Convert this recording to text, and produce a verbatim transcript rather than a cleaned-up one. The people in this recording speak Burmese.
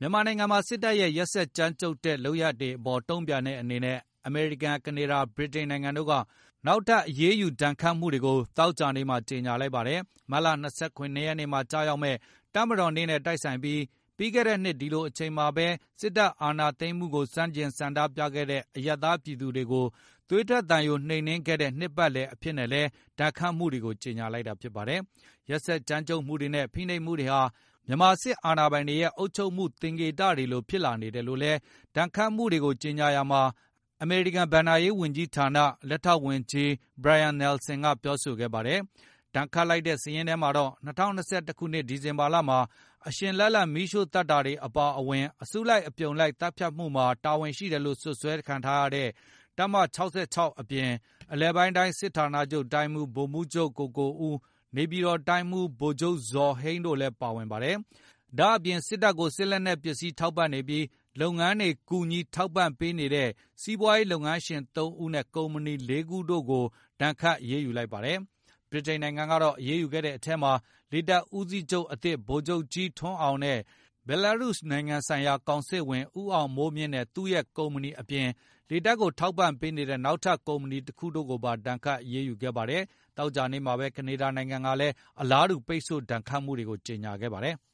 မြန်မာနိုင်ငံမှာစစ်တပ်ရဲ့ရက်စက်ကြမ်းကြုတ်တဲ့လုပ်ရပ်တွေအပေါ်တုံ့ပြန်တဲ့အနေနဲ့အမေရိကန်၊ကနေဒါ၊ဗြိတိန်နိုင်ငံတို့ကနောက်ထပ်အရေးယူဒဏ်ခတ်မှုတွေကိုသောကြာနေ့မှာကြေညာလိုက်ပါတယ်။မတ်လ၂၇ရက်နေ့မှာကျရောက်မယ့်တပ်မတော်နေ့နဲ့တိုက်ဆိုင်ပြီးပြီးခဲ့တဲ့နှစ်ဒီလိုအချိန်မှာပဲစစ်တပ်အာဏာသိမ်းမှုကိုဆန့်ကျင်ဆန္ဒပြခဲ့တဲ့အရပ်သားပြည်သူတွေကိုသွေးထွက်သံယိုနှိမ်နင်းခဲ့တဲ့နှစ်ပတ်လည်အဖြစ်နဲ့လည်းဒဏ်ခတ်မှုတွေကိုကြေညာလိုက်တာဖြစ်ပါတယ်။ရက်စက်ကြမ်းကြုတ်မှုတွေနဲ့ဖိနှိပ်မှုတွေဟာမြန်မာစစ်အာဏာပိုင်တွေရဲ့အုပ်ချုပ်မှုသင်္ကေတတွေလိုဖြစ်လာနေတယ်လို့လည်းဒဏ်ခတ်မှုတွေကိုကြေညာရာမှာအမေရိကန်ဘဏ္ဍာရေးဝန်ကြီးဌာနလက်ထောက်ဝန်ကြီး Brian Nelson ကပြောဆိုခဲ့ပါတယ်။ဒဏ်ခတ်လိုက်တဲ့စာရင်းထဲမှာတော့၂၀၂၁ခုနှစ်ဒီဇင်ဘာလမှာအရှင်လတ်လတ်မီးရှို့သတ်တာတွေအပါအဝင်အစုလိုက်အပြုံလိုက်သတ်ဖြတ်မှုမှာတာဝန်ရှိတယ်လို့စွပ်စွဲခံထားရတဲ့တပ်မ၆၆အပြင်အလယ်ပိုင်းတိုင်းစစ်ဌာနချုပ်တိုင်းမှူးဗိုလ်မှူးချုပ်ကိုကိုဦးနေပြည်တော်တိုင်းမှူးဗိုလ်ချုပ်ဇော်ဟိန်းတို့လည်းပါဝင်ပါတယ်။ဒါ့အပြင်စစ်တပ်ကိုစစ်လက်နက်ပစ္စည်းထောက်ပံ့နေပြီးလုပ်ငန်းတွေကူညီထောက်ပံ့ပေးနေတဲ့စီးပွားရေးလုပ်ငန်းရှင်သုံးဦးနဲ့ကုမ္ပဏီလေးခုတို့ကိုဒဏ်ခတ်အရေးယူလိုက်ပါတယ်။ဗြိတိန်နိုင်ငံကတော့အရေးယူခဲ့တဲ့အထက်မှာလေတပ်ဦးစီးချုပ်အသစ်ဗိုလ်ချုပ်ကြီးထွန်းအောင်နဲ့ဘယ်လာရုစ်နိုင်ငံဆိုင်ရာကောင်စစ်ဝင်ဦးအောင်မိုးမြင့်နဲ့သူ့ရဲ့ကုမ္ပဏီအပြင်လေတပ်ကိုထောက်ပံ့ပေးနေတဲ့နောက်ထပ်ကုမ္ပဏီတစ်ခုတို့ကိုပါဒဏ်ခတ်အရေးယူခဲ့ပါတယ်။သောကြာနေ့မှာပဲကနေဒါနိုင်ငံကလည်းအလားတူပိတ်ဆို့ဒဏ်ခတ်မှုတွေကိုကြေညာခဲ့ပါတယ်။